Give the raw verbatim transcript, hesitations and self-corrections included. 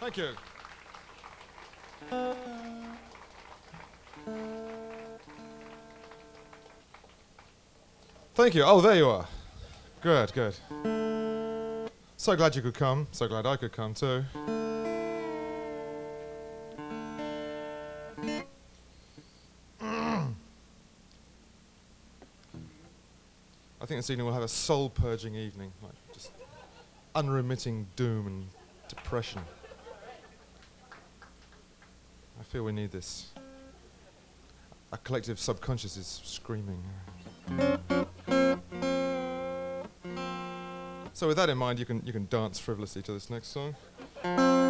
Thank you. Thank you. Oh, there you are. Good, good. So glad you could come. So glad I could come too. I think this evening we'll have a soul-purging evening, like just unremitting doom and depression. I feel we need this. Our collective subconscious is screaming. So with that in mind, you can you can dance frivolously to this next song.